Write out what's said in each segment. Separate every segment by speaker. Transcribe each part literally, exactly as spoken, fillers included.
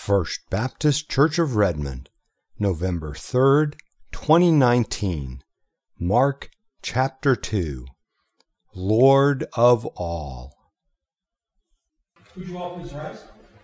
Speaker 1: First Baptist Church of Redmond, November third, twenty nineteen. Mark chapter two. Lord of all.
Speaker 2: Would you all please rise?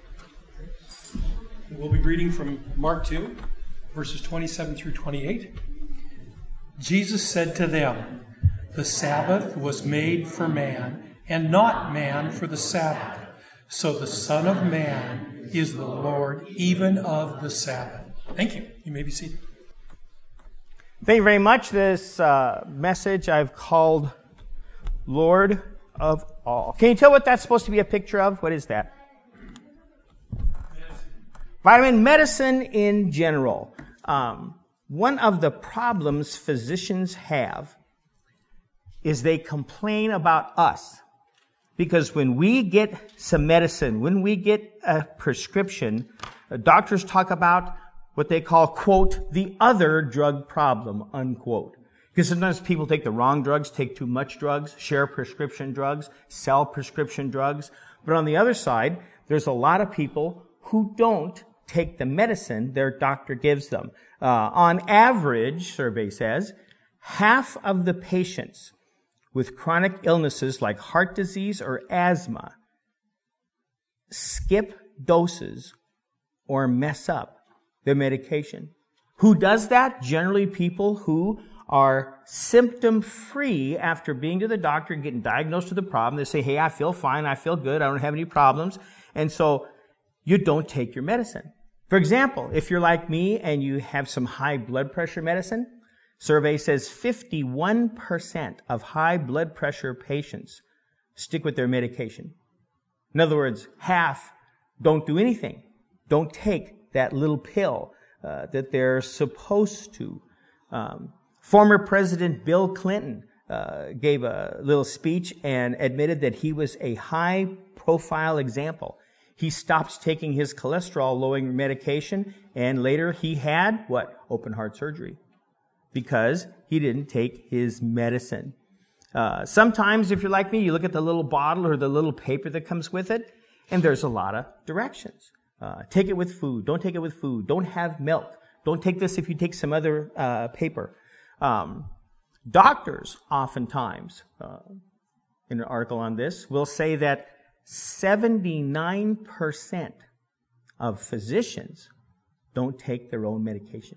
Speaker 2: We'll be reading from Mark two, verses twenty-seven through twenty-eight. Jesus said to them, "The Sabbath was made for man, and not man for the Sabbath. So the Son of Man is the Lord even of the Sabbath." Thank you. You may be seated.
Speaker 3: Thank you very much. This uh, message I've called Lord of All. Can you tell what that's supposed to be a picture of? What is that? Medicine. Vitamin medicine in general. Um, one of the problems physicians have is they complain about us. Because when we get some medicine, when we get a prescription, doctors talk about what they call, quote, the other drug problem, unquote. Because sometimes people take the wrong drugs, take too much drugs, share prescription drugs, sell prescription drugs. But on the other side, there's a lot of people who don't take the medicine their doctor gives them. Uh, on average, survey says, half of the patients with chronic illnesses like heart disease or asthma skip doses or mess up their medication. Who does that? Generally people who are symptom-free after being to the doctor and getting diagnosed with a problem. They say, hey, I feel fine, I feel good, I don't have any problems. And so you don't take your medicine. For example, if you're like me and you have some high blood pressure medicine, survey says fifty-one percent of high blood pressure patients stick with their medication. In other words, half don't do anything, don't take that little pill uh, that they're supposed to. Um, former President Bill Clinton uh, gave a little speech and admitted that he was a high-profile example. He stopped taking his cholesterol-lowering medication, and later he had, what? Open heart surgery. Because he didn't take his medicine. Uh, sometimes, if you're like me, you look at the little bottle or the little paper that comes with it, and there's a lot of directions. Uh, take it with food. Don't take it with food. Don't have milk. Don't take this if you take some other uh, paper. Um, doctors, oftentimes, uh, in an article on this, will say that seventy-nine percent of physicians don't take their own medication.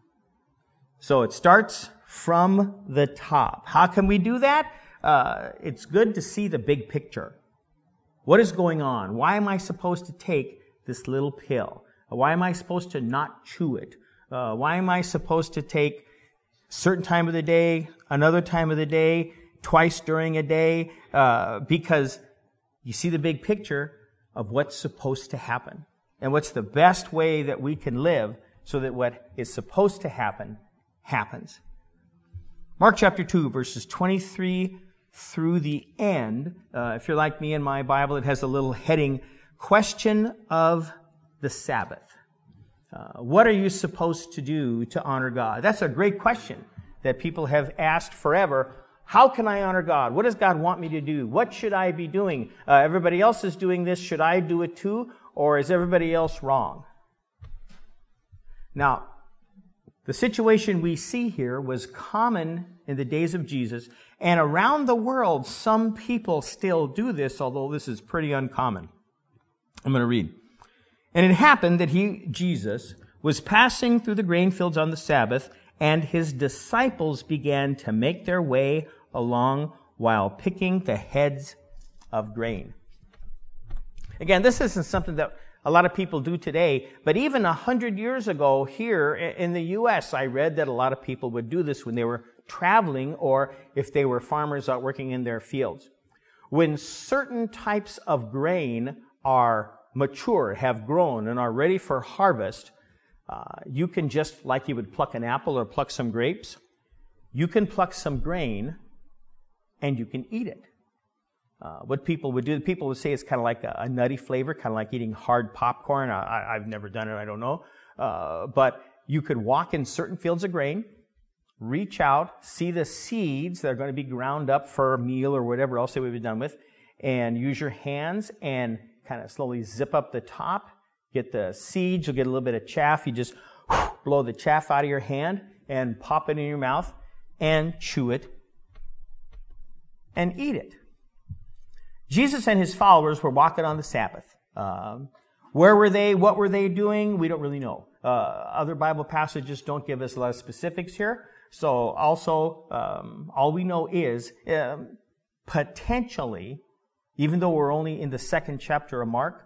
Speaker 3: So it starts from the top. How can we do that? Uh, it's good to see the big picture. What is going on? Why am I supposed to take this little pill? Why am I supposed to not chew it? Uh, why am I supposed to take certain time of the day, another time of the day, twice during a day? Uh, because you see the big picture of what's supposed to happen and what's the best way that we can live so that what is supposed to happen happens. Mark chapter two, verses twenty-three through the end. Uh, if you're like me in my Bible, it has a little heading, Question of the Sabbath. Uh, what are you supposed to do to honor God? That's a great question that people have asked forever. How can I honor God? What does God want me to do? What should I be doing? Uh, everybody else is doing this. Should I do it too? Or is everybody else wrong? Now, the situation we see here was common in the days of Jesus, and around the world, some people still do this, although this is pretty uncommon. I'm going to read. And it happened that he, Jesus, was passing through the grain fields on the Sabbath, and his disciples began to make their way along while picking the heads of grain. Again, this isn't something that a lot of people do today, but even a hundred years ago here in the U S, I read that a lot of people would do this when they were traveling or if they were farmers out working in their fields. When certain types of grain are mature, have grown, and are ready for harvest, uh, you can just, like you would pluck an apple or pluck some grapes, you can pluck some grain and you can eat it. Uh, what people would do, people would say it's kind of like a, a nutty flavor, kind of like eating hard popcorn. I, I've never done it, I don't know. Uh, but you could walk in certain fields of grain, reach out, see the seeds that are going to be ground up for a meal or whatever else they would be done with, and use your hands and kind of slowly zip up the top, get the seeds, you'll get a little bit of chaff. You just blow the chaff out of your hand and pop it in your mouth and chew it and eat it. Jesus and his followers were walking on the Sabbath. Um, where were they? What were they doing? We don't really know. Uh, other Bible passages don't give us a lot of specifics here. So also, um, all we know is um, potentially, even though we're only in the second chapter of Mark,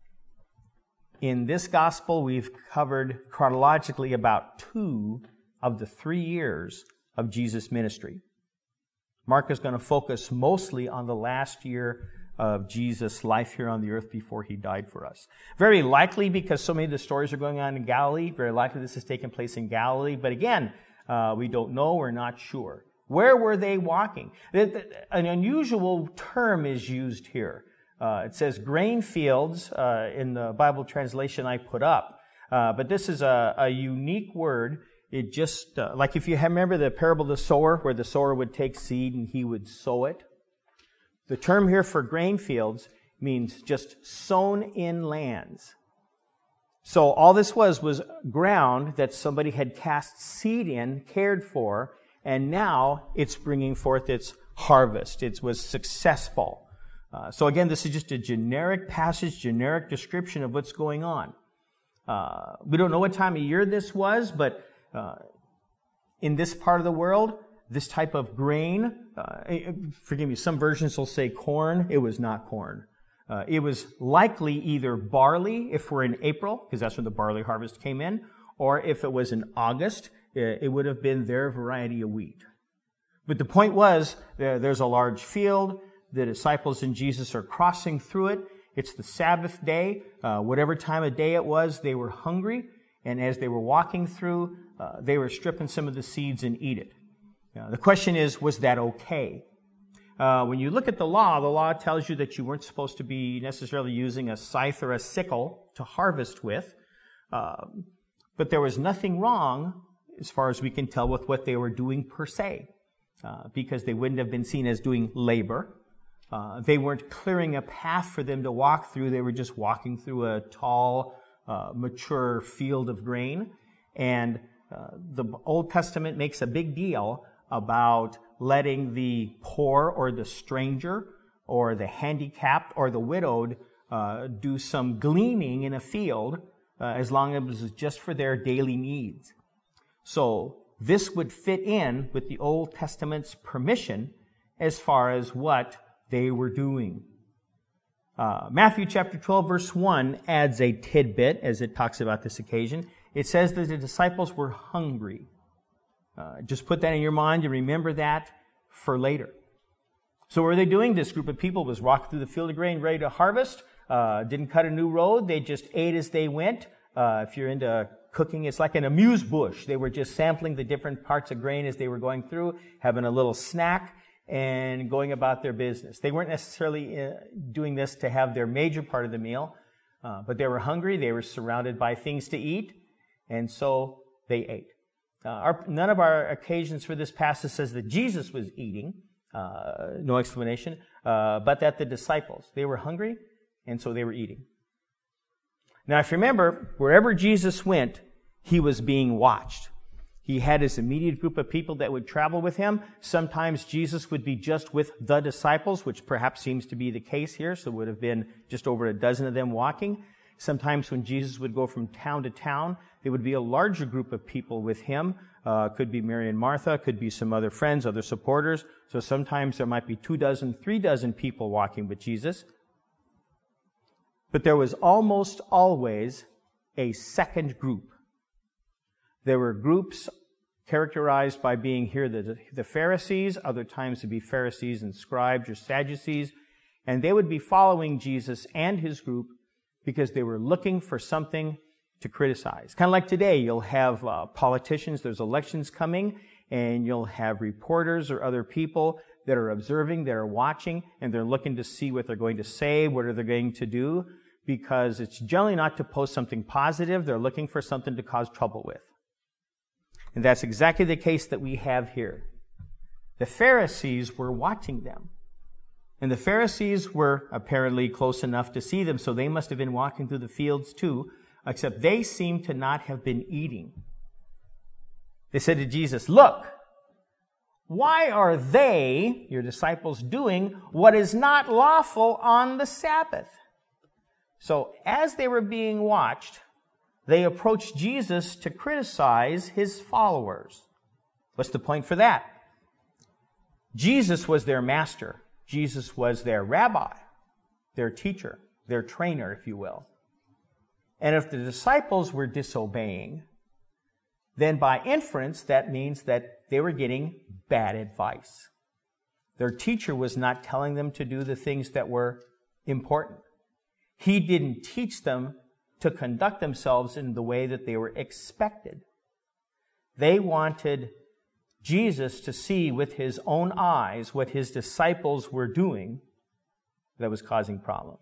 Speaker 3: in this gospel we've covered chronologically about two of the three years of Jesus' ministry. Mark is going to focus mostly on the last year of Jesus' life here on the earth before he died for us. Very likely, because so many of the stories are going on in Galilee, very likely this is taking place in Galilee. But again, uh, we don't know, we're not sure. Where were they walking? An unusual term is used here. Uh, it says grain fields uh, in the Bible translation I put up. Uh, but this is a, a unique word. It just, uh, like if you remember the parable of the sower, where the sower would take seed and he would sow it. The term here for grain fields means just sown in lands. So all this was was ground that somebody had cast seed in, cared for, and now it's bringing forth its harvest. It was successful. Uh, so again, this is just a generic passage, generic description of what's going on. Uh, we don't know what time of year this was, but uh, in this part of the world, this type of grain, uh, forgive me, some versions will say corn. It was not corn. Uh, it was likely either barley, if we're in April, because that's when the barley harvest came in, or if it was in August, it would have been their variety of wheat. But the point was, there's a large field. The disciples and Jesus are crossing through it. It's the Sabbath day. Uh, whatever time of day it was, they were hungry. And as they were walking through, uh, they were stripping some of the seeds and eat it. Now, the question is, was that okay? Uh, when you look at the law, the law tells you that you weren't supposed to be necessarily using a scythe or a sickle to harvest with. Uh, but there was nothing wrong, as far as we can tell, with what they were doing per se, uh, because they wouldn't have been seen as doing labor. Uh, they weren't clearing a path for them to walk through. They were just walking through a tall, uh, mature field of grain. And uh, the Old Testament makes a big deal about letting the poor or the stranger or the handicapped or the widowed uh, do some gleaning in a field uh, as long as it was just for their daily needs. So this would fit in with the Old Testament's permission as far as what they were doing. Uh, Matthew chapter twelve verse one adds a tidbit as it talks about this occasion. It says that the disciples were hungry. Uh, just put that in your mind and remember that for later. So what were they doing? This group of people was walking through the field of grain ready to harvest. Uh, didn't cut a new road. They just ate as they went. Uh, if you're into cooking, it's like an amuse bush. They were just sampling the different parts of grain as they were going through, having a little snack and going about their business. They weren't necessarily uh, doing this to have their major part of the meal, uh, but they were hungry. They were surrounded by things to eat, and so they ate. Uh, our, none of our occasions for this passage says that Jesus was eating, uh, no explanation, uh, but that the disciples, they were hungry, and so they were eating. Now, if you remember, wherever Jesus went, he was being watched. He had his immediate group of people that would travel with him. Sometimes Jesus would be just with the disciples, which perhaps seems to be the case here, so it would have been just over a dozen of them walking. Sometimes when Jesus would go from town to town, there would be a larger group of people with him. Uh, could be Mary and Martha, could be some other friends, other supporters. So sometimes there might be two dozen, three dozen people walking with Jesus. But there was almost always a second group. There were groups characterized by being here the, the Pharisees, other times to be Pharisees and scribes or Sadducees, and they would be following Jesus and his group because they were looking for something to criticize. Kind of like today, you'll have uh, politicians, there's elections coming, and you'll have reporters or other people that are observing, that are watching, and they're looking to see what they're going to say, what are they going to do, because it's generally not to post something positive, they're looking for something to cause trouble with. And that's exactly the case that we have here. The Pharisees were watching them. And the Pharisees were apparently close enough to see them, so they must have been walking through the fields too. except they seem to not have been eating. They said to Jesus, "Look, why are they, your disciples, doing what is not lawful on the Sabbath?" So as they were being watched, they approached Jesus to criticize his followers. What's the point for that? Jesus was their master. Jesus was their rabbi, their teacher, their trainer, if you will. And if the disciples were disobeying, then by inference, that means that they were getting bad advice. Their teacher was not telling them to do the things that were important. He didn't teach them to conduct themselves in the way that they were expected. They wanted Jesus to see with his own eyes what his disciples were doing that was causing problems.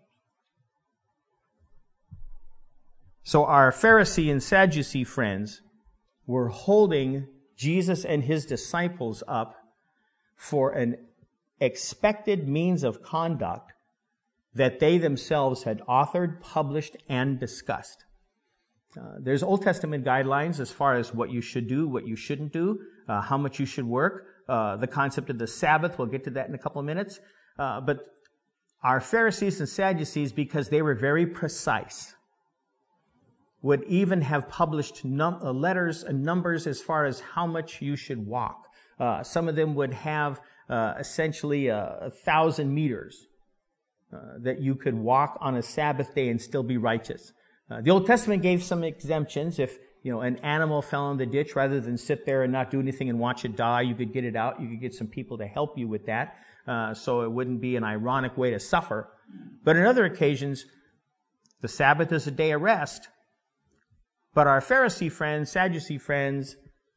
Speaker 3: So our Pharisee and Sadducee friends were holding Jesus and his disciples up for an expected means of conduct that they themselves had authored, published, and discussed. Uh, there's Old Testament guidelines as far as what you should do, what you shouldn't do, uh, how much you should work, uh, the concept of the Sabbath. We'll get to that in a couple of minutes. Uh, but our Pharisees and Sadducees, because they were very precise, would even have published num- uh, letters and numbers as far as how much you should walk. Uh, some of them would have uh, essentially a, a thousand meters uh, that you could walk on a Sabbath day and still be righteous. Uh, the Old Testament gave some exemptions. If you know an animal fell in the ditch, rather than sit there and not do anything and watch it die, you could get it out. You could get some people to help you with that, uh, so it wouldn't be an ironic way to suffer. But on other occasions, the Sabbath is a day of rest. But our Pharisee friends, Sadducee friends,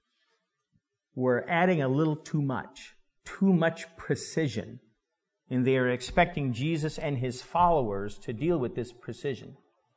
Speaker 3: were adding a little too much, too much precision, and they are expecting Jesus and his followers to deal with this precision.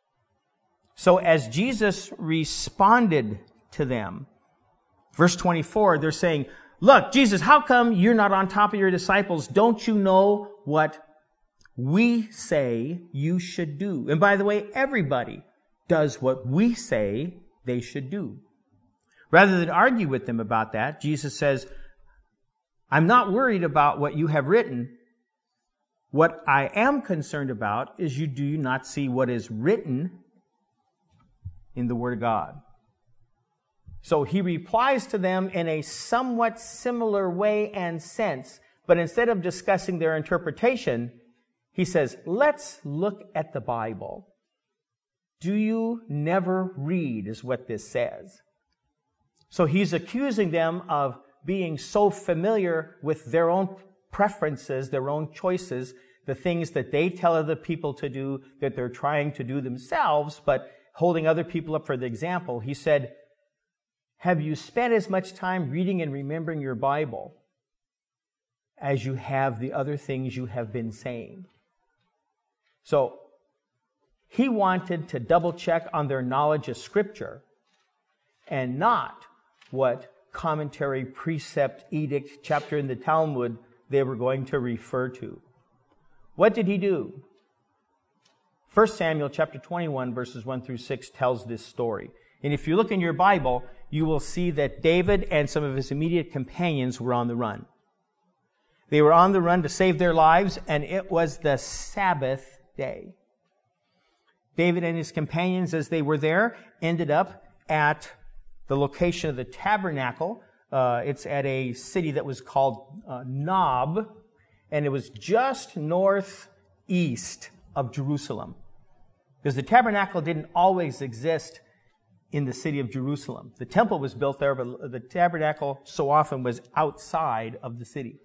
Speaker 3: So as Jesus responded to them, verse twenty-four, they're saying, "Look, Jesus, how come you're not on top of your disciples? Don't you know what we say you should do?" And by the way, everybody does what we say they should do. Rather than argue with them about that, Jesus says, "I'm not worried about what you have written. What I am concerned about is you do not see what is written in the Word of God." So he replies to them in a somewhat similar way and sense, but instead of discussing their interpretation, he says, "Let's look at the Bible. Do you never read," is what this says. So he's accusing them of being so familiar with their own preferences, their own choices, the things that they tell other people to do that they're trying to do themselves, but holding other people up for the example. He said, "Have you spent as much time reading and remembering your Bible as you have the other things you have been saying?" So he wanted to double check on their knowledge of Scripture and not what commentary, precept, edict, chapter in the Talmud they were going to refer to. What did he do? First Samuel chapter twenty-one, verses one through six tells this story. And if you look in your Bible, you will see that David and some of his immediate companions were on the run. They were on the run to save their lives, and it was the Sabbath day. David and his companions, as they were there, ended up at the location of the tabernacle. Uh, it's at a city that was called uh, Nob, and it was just northeast of Jerusalem. Because the tabernacle didn't always exist in the city of Jerusalem. The temple was built there, but the tabernacle so often was outside of the city.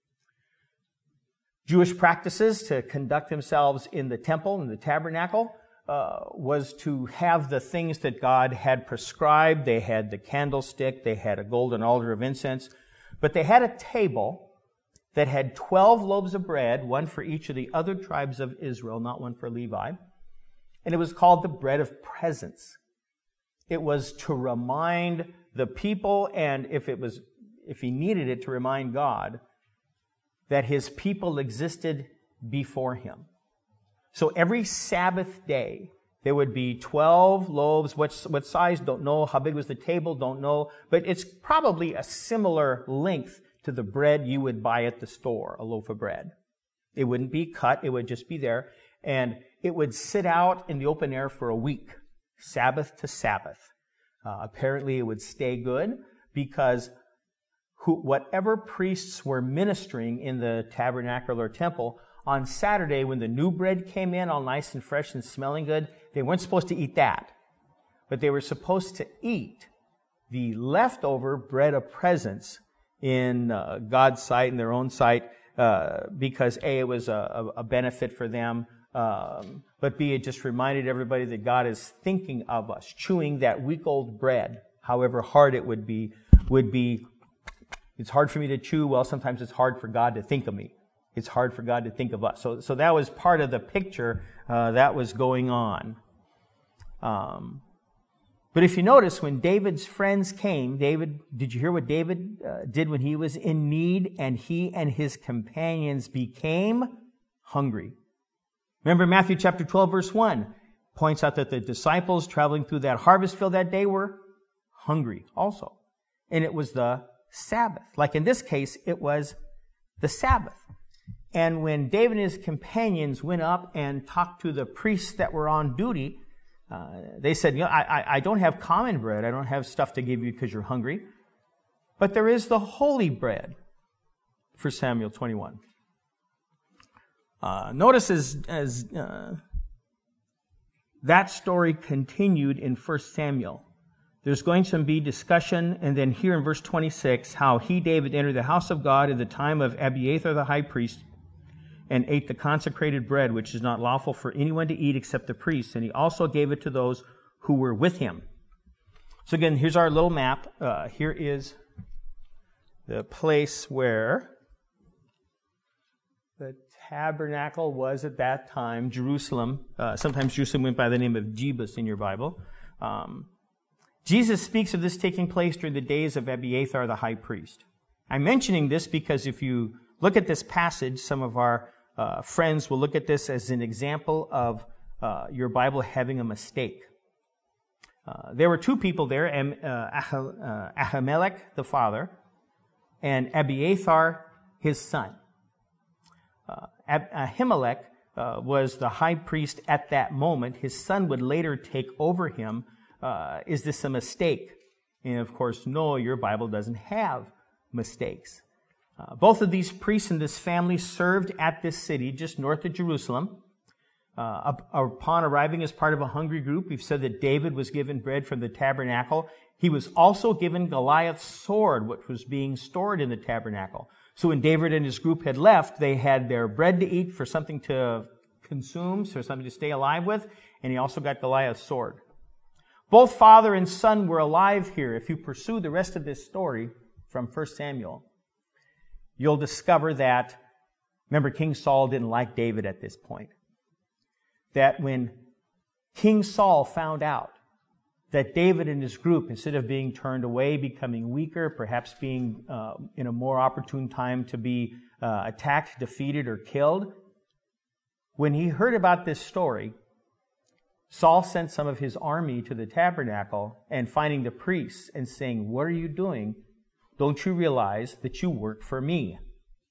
Speaker 3: Jewish practices to conduct themselves in the temple and the tabernacle uh, was to have the things that God had prescribed. They had the candlestick, they had a golden altar of incense, but they had a table that had twelve loaves of bread, one for each of the other tribes of Israel, not one for Levi. And it was called the bread of presence. It was to remind the people, and if it was, if he needed it, to remind God that his people existed before him. So every Sabbath day, There would be twelve loaves. What, what size? Don't know. How big was the table? Don't know. But it's probably a similar length to the bread you would buy at the store, a loaf of bread. It wouldn't be cut. It would just be there. And it would sit out in the open air for a week, Sabbath to Sabbath. Uh, apparently, it would stay good because who, whatever priests were ministering in the tabernacle or temple, on Saturday when the new bread came in all nice and fresh and smelling good, they weren't supposed to eat that. But they were supposed to eat the leftover bread of presence in uh, God's sight, in their own sight, uh, because A, it was a, a benefit for them, um, but B, it just reminded everybody that God is thinking of us. Chewing that week-old bread, however hard it would be, would be, it's hard for me to chew. Well, sometimes it's hard for God to think of me. It's hard for God to think of us. So, so that was part of the picture uh, that was going on. Um, but if you notice, when David's friends came, David, did you hear what David uh, did when he was in need and he and his companions became hungry? Remember Matthew chapter twelve, verse one, points out that the disciples traveling through that harvest field that day were hungry also. And it was the Sabbath. Like in this case, it was the Sabbath. And when David and his companions went up and talked to the priests that were on duty, uh, they said, you know, I, I, I don't have common bread. I don't have stuff to give you because you're hungry. But there is the holy bread, First Samuel twenty-one. Uh, notice as, as uh, that story continued in First Samuel, there's going to be discussion, and then here in verse twenty-six, how he, David, entered the house of God in the time of Abiathar the high priest, and ate the consecrated bread, which is not lawful for anyone to eat except the priests, and he also gave it to those who were with him. So again, here's our little map. Uh, here is the place where the tabernacle was at that time, Jerusalem. Uh, sometimes Jerusalem went by the name of Jebus in your Bible. Um, Jesus speaks of this taking place during the days of Abiathar the high priest. I'm mentioning this because if you look at this passage, some of our uh, friends will look at this as an example of uh, your Bible having a mistake. Uh, there were two people there, uh, Ahimelech, the father, and Abiathar, his son. Uh, Ahimelech uh, was the high priest at that moment. His son would later take over him. Uh, is this a mistake? And of course, no, your Bible doesn't have mistakes. Uh, both of these priests in this family served at this city just north of Jerusalem. Uh, upon arriving as part of a hungry group, we've said that David was given bread from the tabernacle. He was also given Goliath's sword, which was being stored in the tabernacle. So when David and his group had left, they had their bread to eat for something to consume, so something to stay alive with, and he also got Goliath's sword. Both father and son were alive here. If you pursue the rest of this story from First Samuel, you'll discover that, remember, King Saul didn't like David at this point. That when King Saul found out that David and his group, instead of being turned away, becoming weaker, perhaps being uh, in a more opportune time to be uh, attacked, defeated, or killed, when he heard about this story, Saul sent some of his army to the tabernacle and finding the priests and saying, "What are you doing? Don't you realize that you work for me?"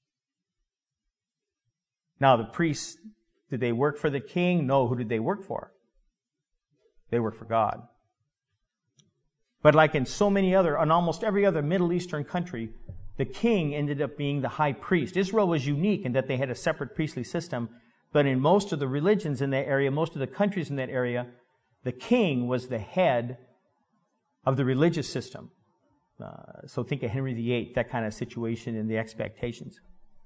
Speaker 3: Now, the priests, did they work for the king? No. Who did they work for? They worked for God. But like in so many other, in almost every other Middle Eastern country, the king ended up being the high priest. Israel was unique in that they had a separate priestly system, but in most of the religions in that area, most of the countries in that area, the king was the head of the religious system. Uh, so think of Henry the Eighth, that kind of situation and the expectations.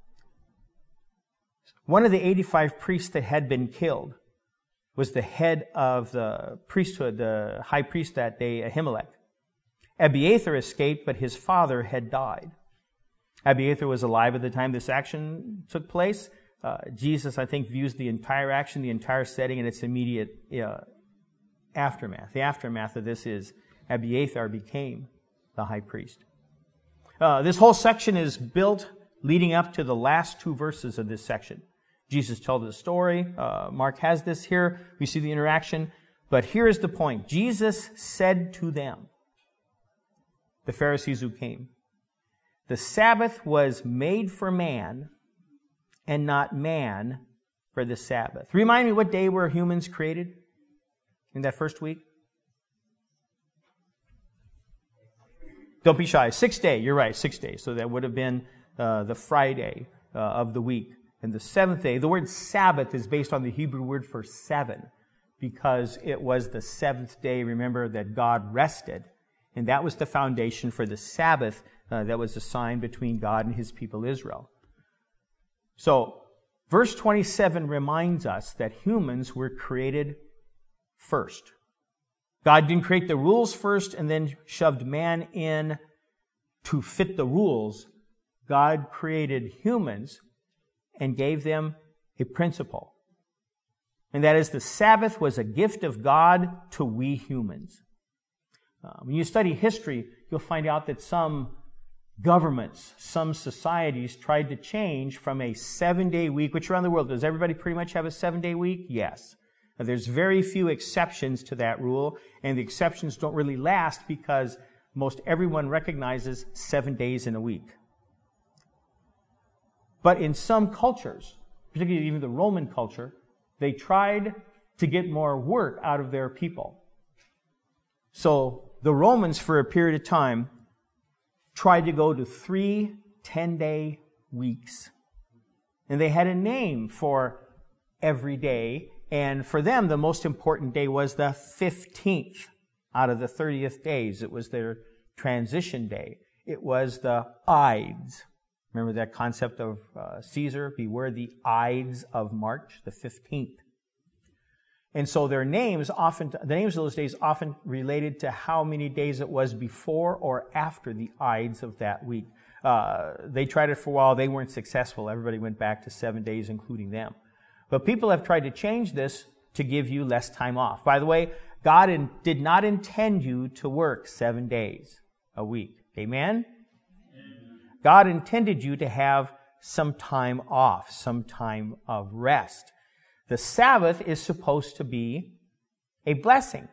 Speaker 3: One of the eighty-five priests that had been killed was the head of the priesthood, the high priest that day, Ahimelech. Abiathar escaped, but his father had died. Abiathar was alive at the time this action took place. Uh, Jesus, I think, views the entire action, the entire setting, and its immediate uh, aftermath. The aftermath of this is Abiathar became the high priest. Uh, this whole section is built leading up to the last two verses of this section. Jesus tells the story. Uh, Mark has this here. We see the interaction. But here is the point. Jesus said to them, the Pharisees who came, the Sabbath was made for man and not man for the Sabbath. Remind me, what day were humans created in that first week? Don't be shy. Sixth day. You're right, sixth day. So that would have been uh, the Friday uh, of the week. And the seventh day, the word Sabbath is based on the Hebrew word for seven, because it was the seventh day, remember, that God rested. And that was the foundation for the Sabbath uh, that was assigned between God and His people Israel. So, verse twenty-seven reminds us that humans were created first. God didn't create the rules first and then shoved man in to fit the rules. God created humans and gave them a principle. And that is, the Sabbath was a gift of God to we humans. Uh, when you study history, you'll find out that some governments, some societies tried to change from a seven-day week, which around the world, does everybody pretty much have a seven-day week? Yes. Now, there's very few exceptions to that rule, and the exceptions don't really last because most everyone recognizes seven days in a week. But in some cultures, particularly even the Roman culture, they tried to get more work out of their people. So the Romans, for a period of time, tried to go to three ten-day weeks. And they had a name for every day. And for them, the most important day was the fifteenth out of the thirtieth days. It was their transition day. It was the Ides. Remember that concept of uh, Caesar? Beware the Ides of March, the fifteenth. And so their names often, the names of those days often related to how many days it was before or after the Ides of that week. Uh, they tried it for a while. They weren't successful. Everybody went back to seven days, including them. But people have tried to change this to give you less time off. By the way, God in, did not intend you to work seven days a week. Amen? God intended you to have some time off, some time of rest. The Sabbath is supposed to be a blessing.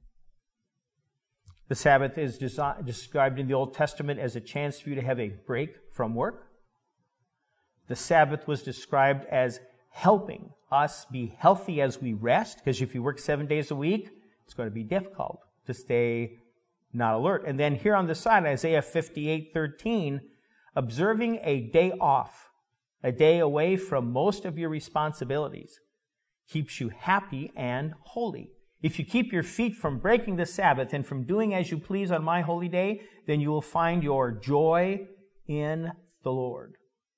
Speaker 3: The Sabbath is desi- described in the Old Testament as a chance for you to have a break from work. The Sabbath was described as helping us be healthy as we rest, because if you work seven days a week, it's going to be difficult to stay not alert. And then here on the side, Isaiah fifty-eight thirteen, observing a day off, a day away from most of your responsibilities, keeps you happy and holy. If you keep your feet from breaking the Sabbath and from doing as you please on my holy day, then you will find your joy in the Lord.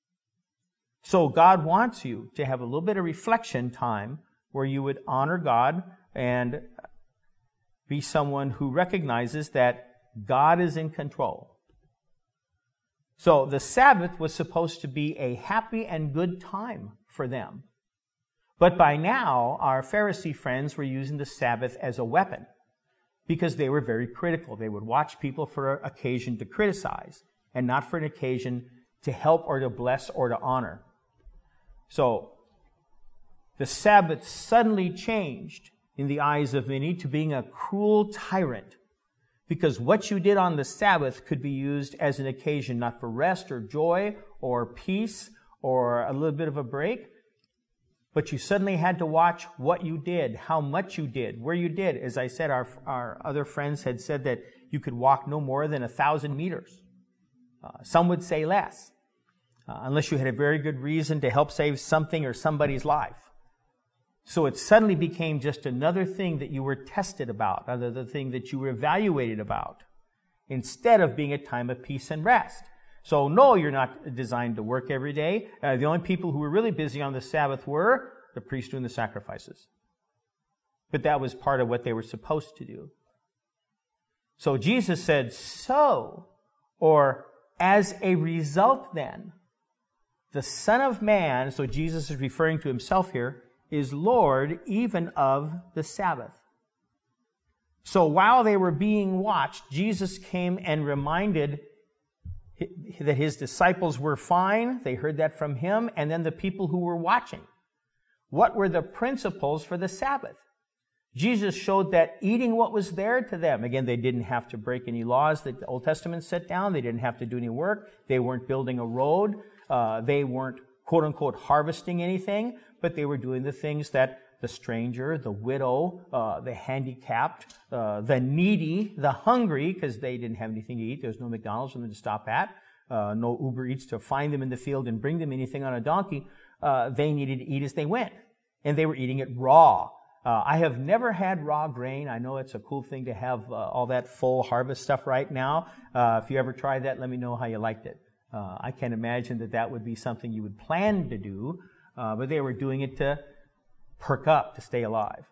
Speaker 3: So God wants you to have a little bit of reflection time where you would honor God and be someone who recognizes that God is in control. So the Sabbath was supposed to be a happy and good time for them. But by now, our Pharisee friends were using the Sabbath as a weapon because they were very critical. They would watch people for an occasion to criticize and not for an occasion to help or to bless or to honor. So the Sabbath suddenly changed in the eyes of many to being a cruel tyrant, because what you did on the Sabbath could be used as an occasion not for rest or joy or peace or a little bit of a break, but you suddenly had to watch what you did, how much you did, where you did. As I said, our, our other friends had said that you could walk no more than a thousand meters. Uh, some would say less, uh, unless you had a very good reason to help save something or somebody's life. So it suddenly became just another thing that you were tested about, another thing that you were evaluated about, instead of being a time of peace and rest. So no, you're not designed to work every day. Uh, the only people who were really busy on the Sabbath were the priests doing the sacrifices. But that was part of what they were supposed to do. So Jesus said, so, or as a result then, the Son of Man, so Jesus is referring to himself here, is Lord even of the Sabbath. So while they were being watched, Jesus came and reminded that his disciples were fine. They heard that from him. And then the people who were watching. What were the principles for the Sabbath? Jesus showed that eating what was there to them. Again, they didn't have to break any laws that the Old Testament set down. They didn't have to do any work. They weren't building a road. Uh, they weren't, quote unquote, harvesting anything, but they were doing the things that the stranger, the widow, uh, the handicapped, uh, the needy, the hungry, because they didn't have anything to eat. There was no McDonald's for them to stop at, uh, no Uber Eats to find them in the field and bring them anything on a donkey. Uh, they needed to eat as they went, and they were eating it raw. Uh, I have never had raw grain. I know it's a cool thing to have uh, all that full harvest stuff right now. Uh, if you ever tried that, let me know how you liked it. Uh, I can't imagine that that would be something you would plan to do, uh, but they were doing it to perk up, to stay alive.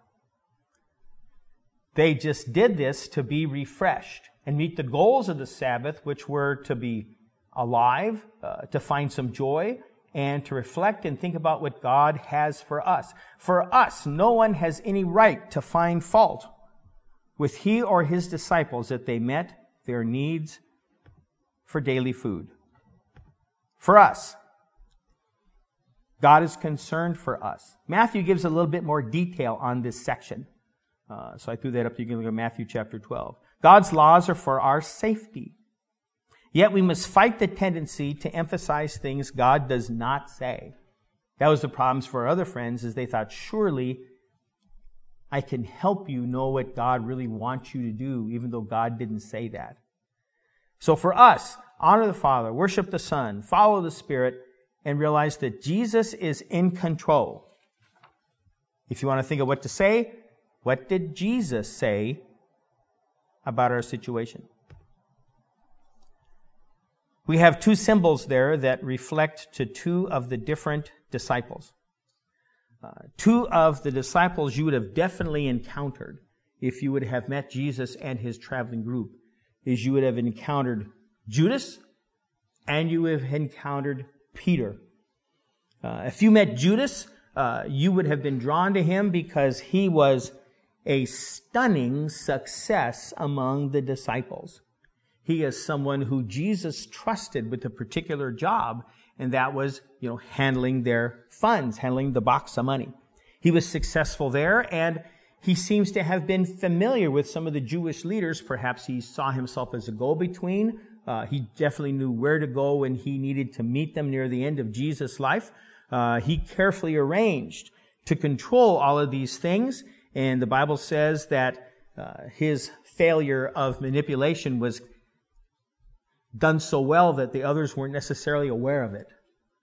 Speaker 3: They just did this to be refreshed and meet the goals of the Sabbath, which were to be alive, uh, to find some joy, and to reflect and think about what God has for us. For us, no one has any right to find fault with he or his disciples that they met their needs for daily food. For us, God is concerned for us. Matthew gives a little bit more detail on this section. Uh, so I threw that up. You can look at Matthew chapter twelve. God's laws are for our safety. Yet we must fight the tendency to emphasize things God does not say. That was the problems for our other friends, is they thought, surely I can help you know what God really wants you to do, even though God didn't say that. So for us, honor the Father, worship the Son, follow the Spirit, and realize that Jesus is in control. If you want to think of what to say, what did Jesus say about our situation? We have two symbols there that reflect to two of the different disciples. Uh, two of the disciples you would have definitely encountered if you would have met Jesus and his traveling group, is you would have encountered Judas and you would have encountered Peter. Uh, if you met Judas, uh, you would have been drawn to him because he was a stunning success among the disciples. He is someone who Jesus trusted with a particular job, and that was, you know, handling their funds, handling the box of money. He was successful there, and he seems to have been familiar with some of the Jewish leaders. Perhaps he saw himself as a go-between. Uh, he definitely knew where to go when he needed to meet them near the end of Jesus' life. Uh, he carefully arranged to control all of these things, and the Bible says that uh, his failure of manipulation was done so well that the others weren't necessarily aware of it.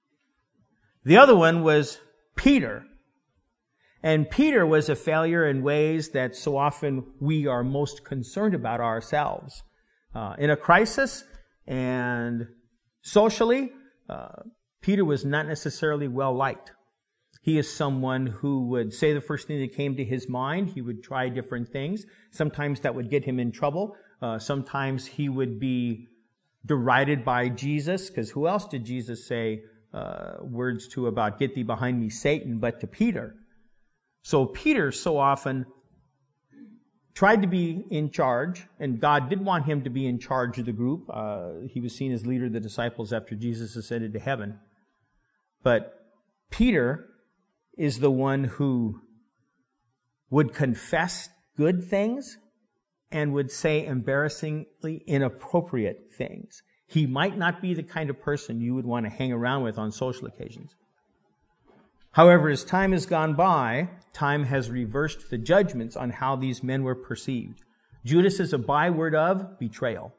Speaker 3: The other one was Peter. And Peter was a failure in ways that so often we are most concerned about ourselves. Uh, in a crisis and socially, uh, Peter was not necessarily well liked. He is someone who would say the first thing that came to his mind. He would try different things. Sometimes that would get him in trouble. Uh, sometimes he would be derided by Jesus, because who else did Jesus say uh, words to about, "Get thee behind me, Satan," but to Peter? So Peter so often tried to be in charge, and God did want him to be in charge of the group. Uh, he was seen as leader of the disciples after Jesus ascended to heaven. But Peter is the one who would confess good things and would say embarrassingly inappropriate things. He might not be the kind of person you would want to hang around with on social occasions. However, as time has gone by, time has reversed the judgments on how these men were perceived. Judas is a byword of betrayal.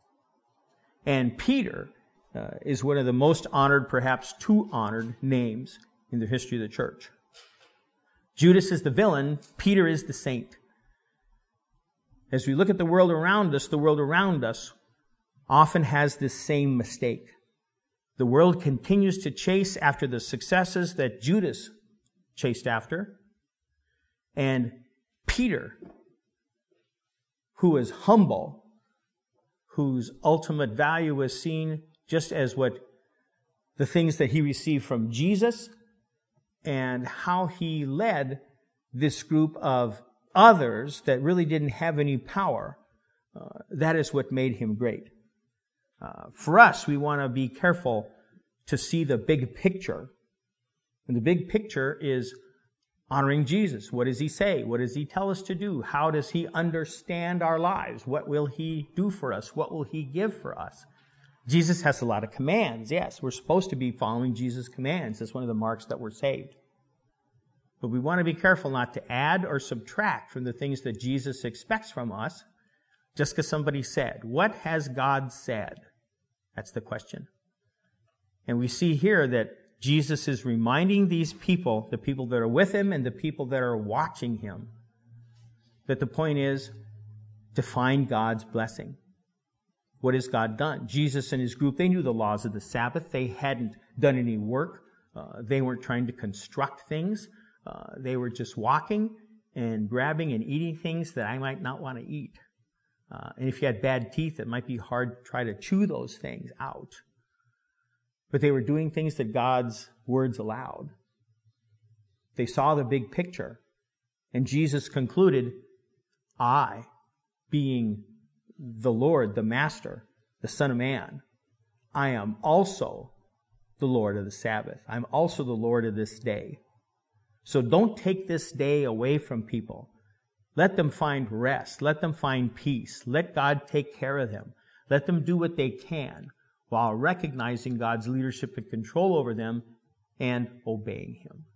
Speaker 3: And Peter uh, is one of the most honored, perhaps too honored, names in the history of the church. Judas is the villain. Peter is the saint. As we look at the world around us, the world around us often has this same mistake. The world continues to chase after the successes that Judas chased after. And Peter, who is humble, whose ultimate value was seen just as what the things that he received from Jesus and how he led this group of others that really didn't have any power, uh, that is what made him great. Uh, for us, we want to be careful to see the big picture. And the big picture is Honoring Jesus. What does he say? What does he tell us to do? How does he understand our lives? What will he do for us? What will he give for us? Jesus has a lot of commands. Yes, we're supposed to be following Jesus' commands. That's one of the marks that we're saved. But we want to be careful not to add or subtract from the things that Jesus expects from us just because somebody said. What has God said? That's the question. And we see here that Jesus is reminding these people, the people that are with him and the people that are watching him, that the point is to find God's blessing. What has God done? Jesus and his group, they knew the laws of the Sabbath. They hadn't done any work. Uh, they weren't trying to construct things. Uh, they were just walking and grabbing and eating things that I might not want to eat. Uh, and if you had bad teeth, it might be hard to try to chew those things out. But they were doing things that God's words allowed. They saw the big picture. And Jesus concluded, I, being the Lord, the Master, the Son of Man, I am also the Lord of the Sabbath. I'm also the Lord of this day. So don't take this day away from people. Let them find rest. Let them find peace. Let God take care of them. Let them do what they can while recognizing God's leadership and control over them and obeying him.